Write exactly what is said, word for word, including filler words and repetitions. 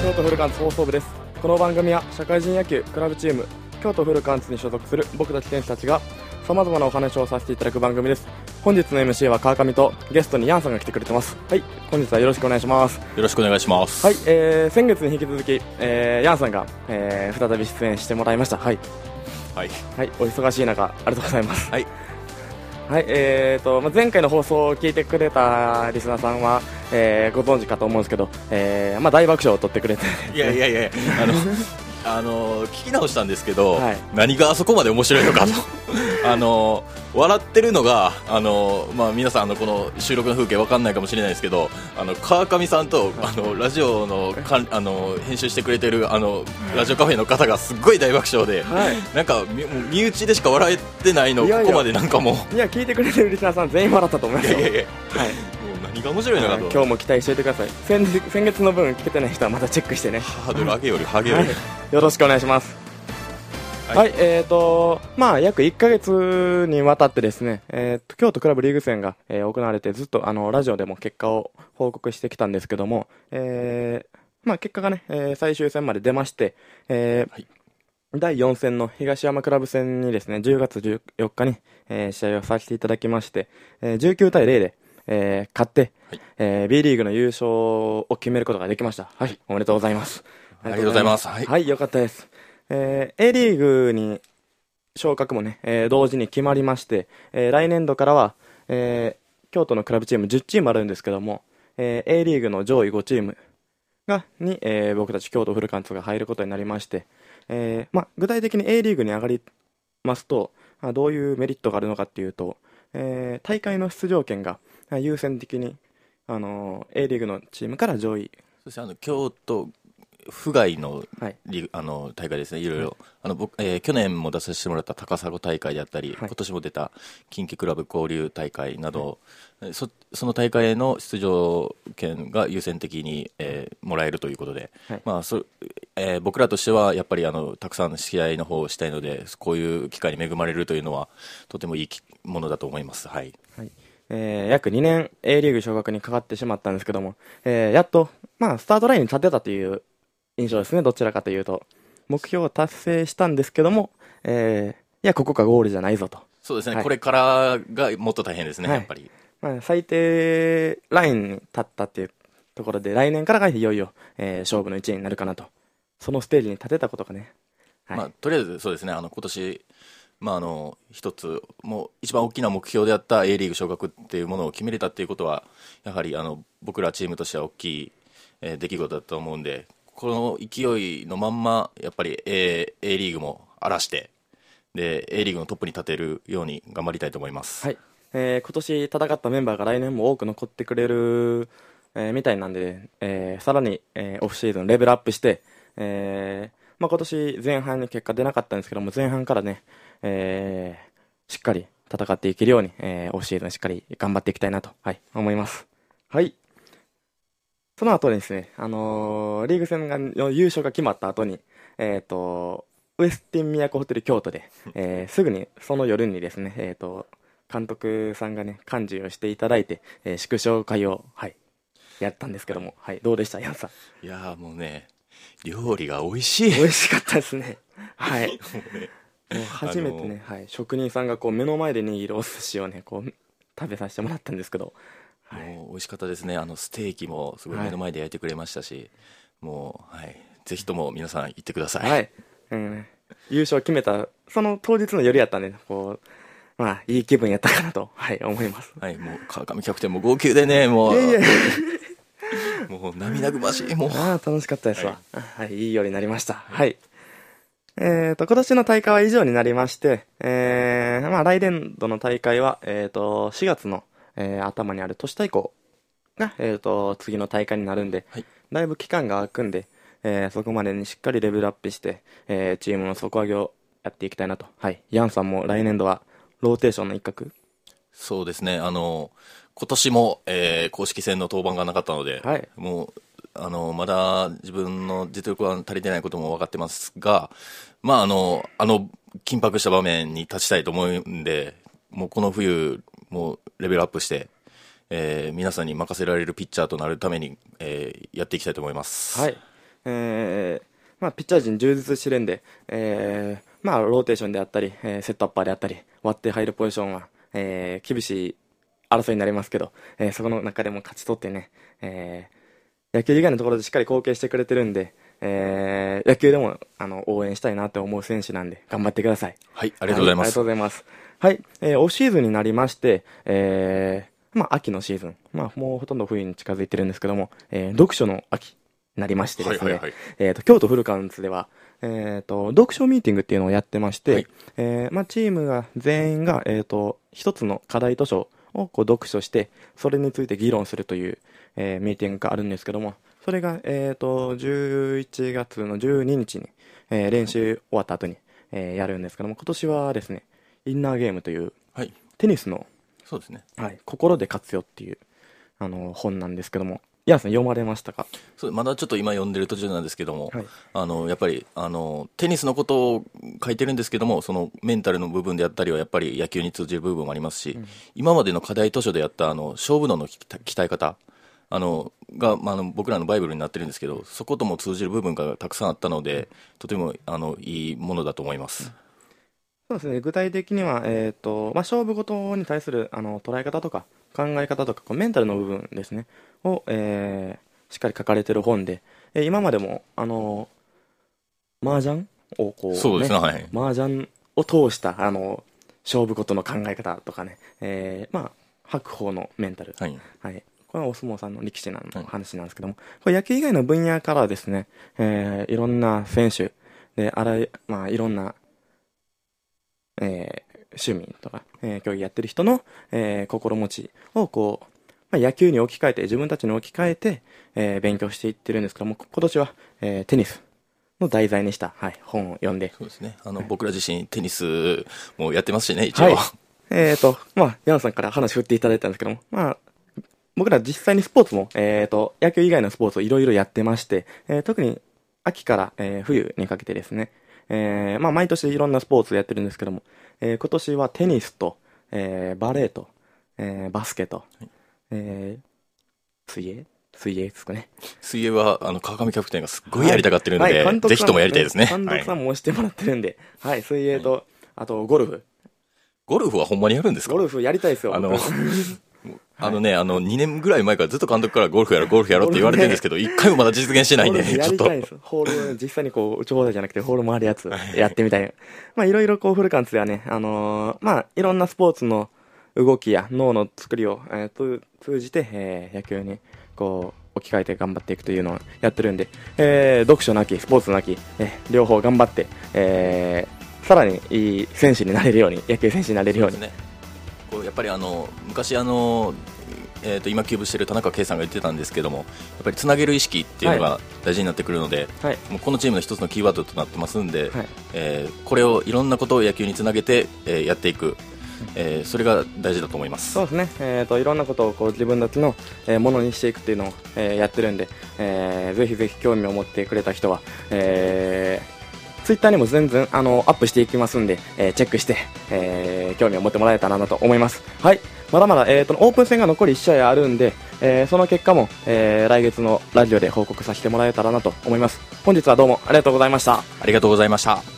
京都フルカンツ放送部です。この番組は社会人野球クラブチーム京都フルカンツに所属する僕たち選手たちが様々なお話をさせていただく番組です。本日の エムシー は川上とゲストにヤンさんが来てくれてます。はい、本日はよろしくお願いします。 よろしくお願いします。 はい、えー、先月に引き続き、えー、ヤンさんが、えー、再び出演してもらいました。はい、 はいはい、お忙しい中ありがとうございます。 はいはい、えーとまあ、前回の放送を聞いてくれたリスナーさんは、えー、ご存知かと思うんですけど、えーまあ、大爆笑を取ってくれて、 いやいやいやあのあの聞き直したんですけど、 はい、 何があそこまで面白いのかとあの笑ってるのがあの、まあ、皆さんあのこの収録の風景分かんないかもしれないですけど、あの川上さんとあのラジオのかんあの編集してくれてるあのラジオカフェの方がすっごい大爆笑で、はい、なんか身内でしか笑えてないの。いやいやここまでなんかもういや聞いてくれてるリスナーさん全員笑ったと思いますよ。 いやいやいや、はい、何が面白いのかと、 今日も期待しておいてください。 先, 先月の分聞けてない人はまたチェックしてね。 ハードル上げより上げより、はい、 よろしくお願いします。はい、はい、えーとまあ約いっかげつにわたってですね、えーと京都クラブリーグ戦が、えー、行われて、ずっとあのラジオでも結果を報告してきたんですけども、えーまあ、結果がね、えー、最終戦まで出まして、えーはい、だいよん戦の東山クラブ戦にですねじゅうがつじゅうよっかに、えー、試合をさせていただきまして、えー、じゅうきゅうたいゼロで、えー、勝って、はい、えー、B リーグの優勝を決めることができました。はい、おめでとうございます。 ありがとうございます。 はい、はい、よかったです。えー、A リーグに昇格もね、えー、同時に決まりまして、えー、来年度からは、えー、京都のクラブチームじゅっチームあるんですけども、えー、A リーグの上位ごチームがに、えー、僕たち京都フルカンツが入ることになりまして、えーまあ、具体的に A リーグに上がりますと、まあ、どういうメリットがあるのかっていうと、えー、大会の出場権が優先的に、あのー、A リーグのチームから上位、 そしてあの京都府外のリ、はい、あの大会ですね、いろいろ、はい、あの僕、えー、去年も出させてもらった高砂大会であったり、はい、今年も出た近畿クラブ交流大会など、はい、そ, その大会への出場権が優先的に、えー、もらえるということで、はい、まあそえー、僕らとしてはやっぱりあのたくさんの試合の方をしたいので、こういう機会に恵まれるというのはとてもいいものだと思います。はい、 はい、えー、約にねん A リーグ昇格にかかってしまったんですけども、えー、やっと、まあ、スタートラインに立てたという印象ですね。どちらかというと目標を達成したんですけども、えー、いやここがゴールじゃないぞと。 そうですね、はい、これからがもっと大変ですね、はい、やっぱり、 まあ、最低ラインに立ったっていうところで、来年からがいよいよ、えー、勝負の一年になるかなと。そのステージに立てたことがね、 はい、まあ、とりあえずそうですね、あの今年、まあ、あの一つもう一番大きな目標であった A リーグ昇格っていうものを決めれたっていうことは、やはりあの僕らチームとしては大きい、えー、出来事だと思うんで、この勢いのまんまやっぱり A, A リーグも荒らしてで A リーグのトップに立てるように頑張りたいと思います。 はい、えー、今年戦ったメンバーが来年も多く残ってくれる、えー、みたいなんで、えー、さらに、えー、オフシーズンレベルアップして、えーまあ、今年前半に結果出なかったんですけども、前半からね、えー、しっかり戦っていけるように、えー、オフシーズンしっかり頑張っていきたいなと、はい、思います。はい、その後ですね、あのー、リーグ戦がの優勝が決まった後に、えーと、ウエスティン都ホテル京都で、えー、すぐにその夜にですね、えーと、監督さんがね、幹事をしていただいて、えー、祝勝会を、はい、やったんですけども、はい、どうでしたヤンさん。 いやもうね、料理が美味しい。 美味しかったですね。はい。もうね、もう初めてね、あのーはい、職人さんがこう目の前で握るお寿司をね、こう食べさせてもらったんですけど、 はい、もう美味しかったですね。あのステーキもすごい目の前で焼いてくれましたし、はい、もう、はい、ぜひとも皆さん行ってください。 はい、うん、優勝決めたその当日の夜やったんで、こう、まあいい気分やったかなと、はい、思います。 はい、もう川上キャプテンも号泣でね、もう。いやいやいやもう涙ぐましい。もうあ楽しかったですわ。はい、はい、いいようになりました。はい、えーと今年の大会は以上になりまして、えーまあ、来年度の大会は、えーとしがつの、えー、頭にある都市対抗が、えーと次の大会になるんで、はい、だいぶ期間が空くんで、えー、そこまでにしっかりレベルアップして、えー、チームの底上げをやっていきたいなと。はい、ヤンさんも来年度はローテーションの一角。 そうですね、あの今年も、えー、公式戦の登板がなかったので、はい、もうあのまだ自分の実力は足りてないことも分かってますが、まあ、あのあの緊迫した場面に立ちたいと思うんで、もうこの冬もうレベルアップして、えー、皆さんに任せられるピッチャーとなるために、えー、やっていきたいと思います。 はい、 えーまあ、ピッチャー陣充実してるんで、えーまあ、ローテーションであったり、えーセットアッパーであったり割って入るポジションは、えー厳しい争いになりますけど、えーそこの中でも勝ち取ってね、えー野球以外のところでしっかり貢献してくれてるんで、えー野球でもあの応援したいなって思う選手なんで頑張ってください。 はい、ありがとうございます。 はい、ありがとうございます。はい、えーオフシーズンになりまして、えーまあ、秋のシーズン、まあ、もうほとんど冬に近づいてるんですけども、えー読書の秋になりましてですね、 はいはいはい、 えーと京都フルカウンツでは、えーと読書ミーティングっていうのをやってまして、 はい、 えーまあ、チームが全員が、えーと一つの課題図書をこう読書してそれについて議論するという、えーミーティングがあるんですけども、それが、えーとじゅういちがつのじゅうににちに、えー練習終わった後に、えーやるんですけども、今年はですねインナーゲームという、 はい、 テニスの、 そうですね、 はい、心で勝つよっていうあの本なんですけども、ヤンさん読まれましたか？ そうまだちょっと今読んでる途中なんですけども、 はい、 あのやっぱりあのテニスのことを書いてるんですけども、そのメンタルの部分であったりはやっぱり野球に通じる部分もありますし、うん、今までの課題図書でやったあの勝負脳の鍛え方あのが、まあ、あの僕らのバイブルになってるんですけど、そことも通じる部分がたくさんあったので、とてもあのいいものだと思います。 そうですね、具体的には、えーとまあ、勝負事に対するあの捉え方とか考え方とかこうメンタルの部分ですねを、えー、しっかり書かれている本で、えー、今までもあの麻雀をこう、ね、 そうですね、はい、 麻雀を通したあの勝負事の考え方とかね、えー、まあ白鵬のメンタル、 はいはい、 これはお相撲さんの力士の話なんですけども、これ野球以外の分野からですね、えー、いろんな選手であらい、まあ、いろんなえー、趣味とか、えー、競技やってる人の、えー、心持ちをこう、まあ、野球に置き換えて自分たちに置き換えて、えー、勉強していってるんですけども、今年は、えー、テニスの題材にした、はい、本を読んで、 そうですね、あの、はい、僕ら自身テニスもやってますしね、一応、はい、 えーとまあ、ヤンさんから話振っていただいたんですけども、まあ、僕ら実際にスポーツも、えーと野球以外のスポーツをいろいろやってまして、えー、特に秋から、えー、冬にかけてですね、えーまあ、毎年いろんなスポーツをやってるんですけども、えー、今年はテニスと、えー、バレーと、えー、バスケと、はい、えー、水泳水泳ですかね。 水泳はあの川上キャプテンがすっごいやりたがってるので、はいはい、ぜひともやりたいですね。 監督さんも押してもらってるんで、はい、はい、水泳と、はい、あとゴルフ。 ゴルフはほんまにやるんですか？ ゴルフやりたいですよ。 あのあのね、あの、にねんぐらい前からずっと監督からゴルフやろう、ゴルフやろうって言われてるんですけど、いっかいもまだ実現してないんで、ね、 ちょっと。やりたいです。ホール、実際にこう、打ち放題じゃなくて、ホール回るやつ、やってみたい。まあ、いろいろこう、フルカンツではね、あのー、まあ、いろんなスポーツの動きや脳の作りを、えー、通じて、えー、野球に、こう、置き換えて頑張っていくというのをやってるんで、えー、読書なき、スポーツなき、えー、両方頑張って、えー、さらにいい選手になれるように、野球選手になれるように。 こうやっぱりあの昔あの、えー、と今休部している田中圭さんが言ってたんですけども、やっぱりつなげる意識っていうのが大事になってくるので、はい、もうこのチームの一つのキーワードとなってますんで、はい、えー、これをいろんなことを野球につなげて、えー、やっていく、えー、それが大事だと思います。 そうですね、えー、といろんなことをこう自分たちの、えー、ものにしていくっていうのを、えー、やってるんで、えー、ぜひぜひ興味を持ってくれた人は、えーツイッターにも全然あのアップしていきますんで、えー、チェックして、えー、興味を持ってもらえたらなと思います。はい、まだまだ、えー、とオープン戦が残りいち試合あるんで、えー、その結果も、えー、来月のラジオで報告させてもらえたらなと思います。本日はどうもありがとうございました。 ありがとうございました。